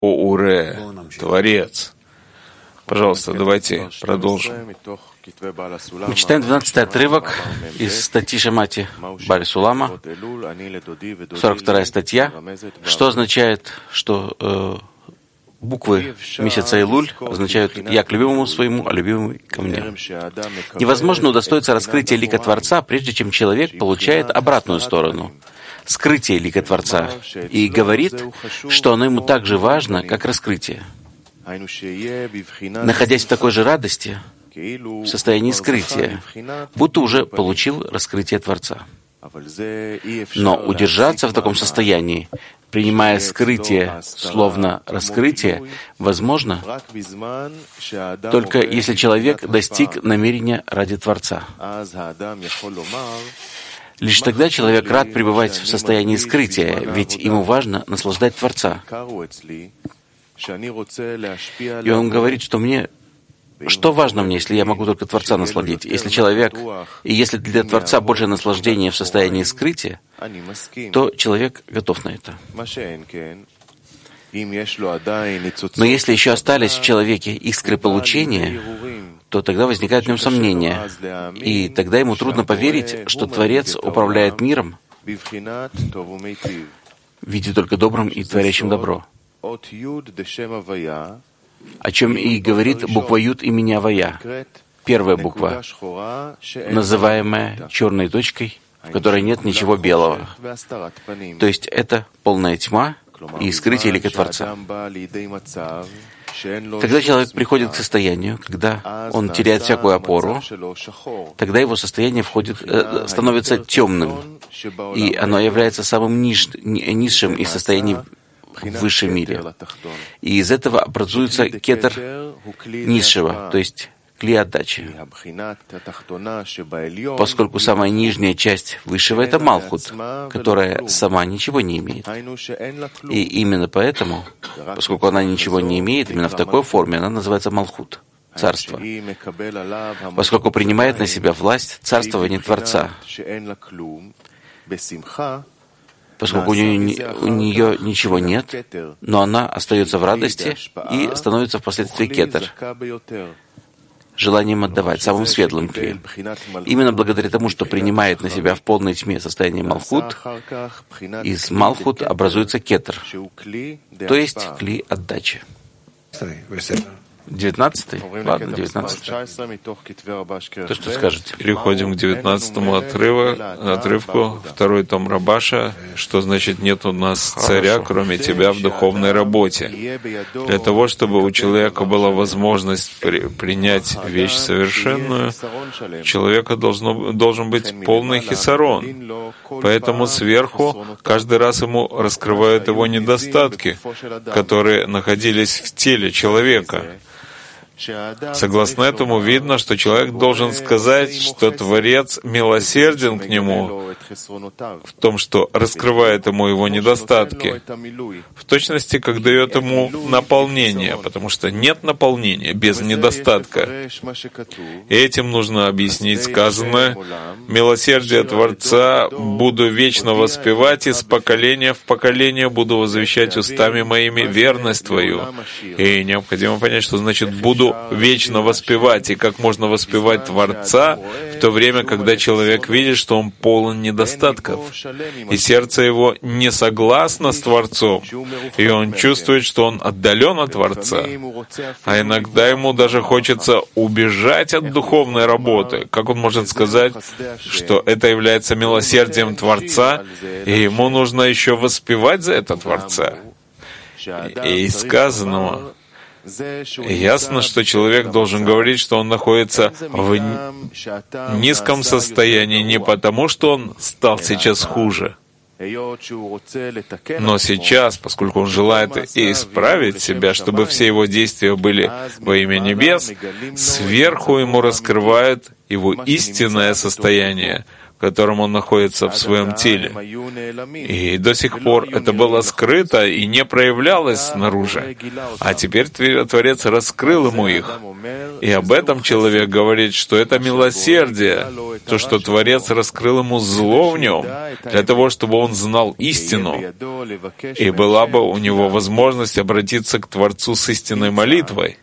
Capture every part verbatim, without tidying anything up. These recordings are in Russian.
Оуре, Творец. Пожалуйста, давайте продолжим. Мы читаем двенадцатый отрывок из статьи Шамати Бааль Сулама, сорок вторая статья, что означает, что э, буквы месяца Илуль означают «я к любимому своему, а любимый ко мне». Невозможно удостоиться раскрытия лика Творца, прежде чем человек получает обратную сторону — скрытие лика Творца, и говорит, что оно ему так же важно, как раскрытие. Находясь в такой же радости, в состоянии скрытия, будто уже получил раскрытие Творца. Но удержаться в таком состоянии, принимая скрытие словно раскрытие, возможно только если человек достиг намерения ради Творца. Лишь тогда человек рад пребывать в состоянии скрытия, ведь ему важно наслаждать Творца. И он говорит, что мне, что важно мне, если я могу только Творца насладить? Если человек, и если для Творца больше наслаждения в состоянии скрытия, то человек готов на это. Но если еще остались в человеке искры получения, то тогда возникает в нем сомнение, и тогда ему трудно поверить, что Творец управляет миром, видя только добрым и творящим добро. О чем и говорит буква Юд имени Авая. Первая буква, называемая черной точкой, в которой нет ничего белого. То есть это полная тьма и скрытие лика Творца. Когда человек приходит к состоянию, когда он теряет всякую опору, тогда его состояние входит, э, становится темным, и оно является самым ниж, низшим из состояний в высшем мире. И из этого образуется кетер низшего, то есть кли отдачи. Поскольку самая нижняя часть высшего — это Малхут, которая сама ничего не имеет. И именно поэтому, поскольку она ничего не имеет, именно в такой форме она называется Малхут, царство. Поскольку принимает на себя власть царствования Творца, поскольку у нее, у нее ничего нет, но она остается в радости и становится впоследствии кетер, желанием отдавать, самым светлым кли. Именно благодаря тому, что принимает на себя в полной тьме состояние Малхут, из Малхут образуется кетер, то есть кли отдачи. Девятнадцатый? Ладно, девятнадцатый. То, что скажете. Переходим к девятнадцатому отрыву, отрывку, второй том Рабаша, что значит «нет у нас царя, кроме тебя, в духовной работе». Для того, чтобы у человека была возможность при, принять вещь совершенную, у человека должно, должен быть полный хисарон. Поэтому сверху каждый раз ему раскрывают его недостатки, которые находились в теле человека. Согласно этому, видно, что человек должен сказать, что Творец милосерден к нему в том, что раскрывает ему его недостатки, в точности, как дает ему наполнение, потому что нет наполнения без недостатка. И этим нужно объяснить сказанное: «Милосердие Творца буду вечно воспевать, из поколения в поколение буду возвещать устами моими верность Твою». И необходимо понять, что значит «буду вечно воспевать», и как можно воспевать Творца в то время, когда человек видит, что он полон недостатков, и сердце его не согласно с Творцом, и он чувствует, что он отдален от Творца, а иногда ему даже хочется убежать от духовной работы. Как он может сказать, что это является милосердием Творца, и ему нужно еще воспевать за это Творца? И из сказанного ясно, что человек должен говорить, что он находится в низком состоянии не потому, что он стал сейчас хуже, но сейчас, поскольку он желает исправить себя, чтобы все его действия были во имя небес, сверху ему раскрывают его истинное состояние, котором он находится в своем теле. И до сих пор это было скрыто и не проявлялось снаружи. А теперь Творец раскрыл ему их. И об этом человек говорит, что это милосердие, то, что Творец раскрыл ему зло в нем, для того, чтобы он знал истину, и была бы у него возможность обратиться к Творцу с истинной молитвой.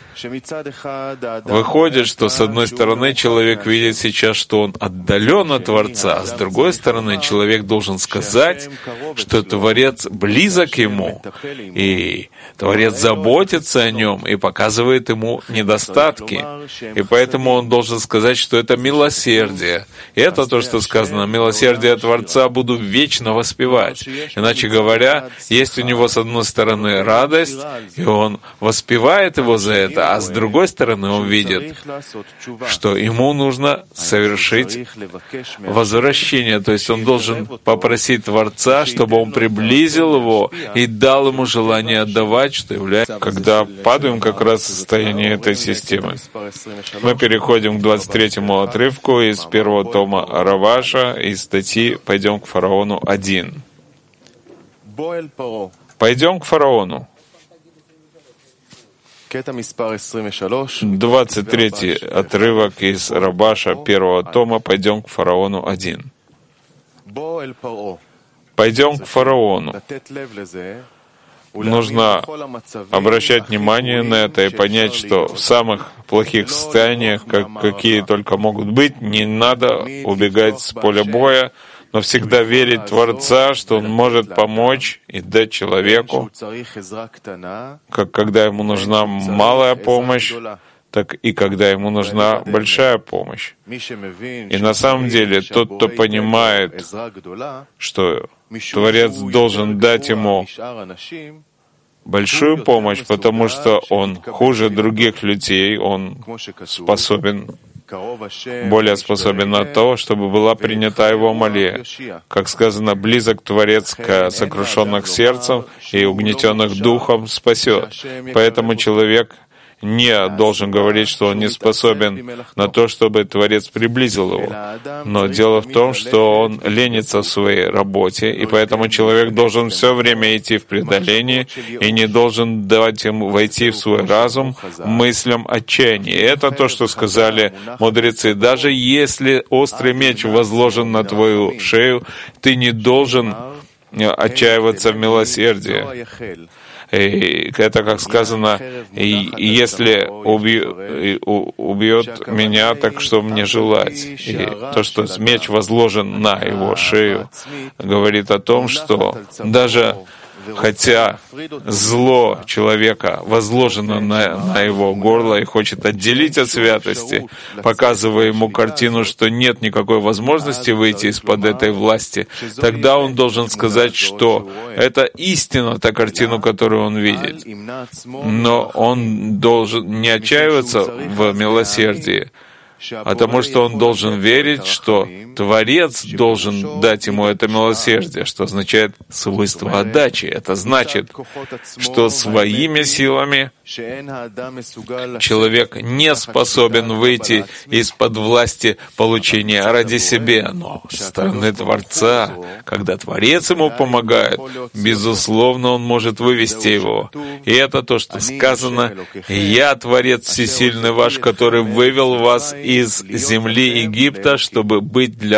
Выходит, что с одной стороны человек видит сейчас, что он отдален от Творца, а с другой стороны человек должен сказать, что Творец близок ему, и Творец заботится о нем и показывает ему недостатки. И поэтому он должен сказать, что это милосердие. И это то, что сказано: «Милосердие Творца буду вечно воспевать». Иначе говоря, есть у него с одной стороны радость, и он воспевает его за это, а с другой стороны он видит, что ему нужно совершить возвращение, то есть он должен попросить Творца, чтобы он приблизил его и дал ему желание отдавать, что является, когда падаем как раз в состояние этой системы. Мы переходим к двадцать третьему отрывку из первого тома Раваша, из статьи «Пойдем к фараону один». Пойдем к фараону. двадцать третий отрывок из Рабаша первого тома «Пойдем к фараону один». Пойдем к фараону. Нужно обращать внимание на это и понять, что в самых плохих состояниях, как, какие только могут быть, не надо убегать с поля боя, но всегда верить в Творца, что Он может помочь и дать человеку, как когда ему нужна малая помощь, так и когда ему нужна большая помощь. И на самом деле тот, кто понимает, что Творец должен дать ему большую помощь, потому что он хуже других людей, он способен более способен на то, чтобы была принята его молитва. Как сказано, близок Творец к сокрушенных сердцем и угнетенных духом спасет. Поэтому человек не должен говорить, что он не способен на то, чтобы Творец приблизил его. Но дело в том, что он ленится в своей работе, и поэтому человек должен все время идти в преодолении и не должен давать ему войти в свой разум мыслям отчаяния. И это то, что сказали мудрецы. Даже если острый меч возложен на твою шею, ты не должен отчаиваться в милосердии. И это, как сказано, и если убьет, убьет меня, так что мне желать? И то, что меч возложен на его шею, говорит о том, что даже хотя зло человека возложено на, на его горло и хочет отделить от святости, показывая ему картину, что нет никакой возможности выйти из-под этой власти, тогда он должен сказать, что это истина, та картину, которую он видит. Но он должен не отчаиваться в милосердии, потому что он должен верить, что Творец должен дать ему это милосердие, что означает свойство отдачи. Это значит, что своими силами человек не способен выйти из-под власти получения ради себя, но со стороны Творца, когда Творец ему помогает, безусловно, он может вывести его. И это то, что сказано: «Я, Творец всесильный ваш, который вывел вас из земли Египта, чтобы быть для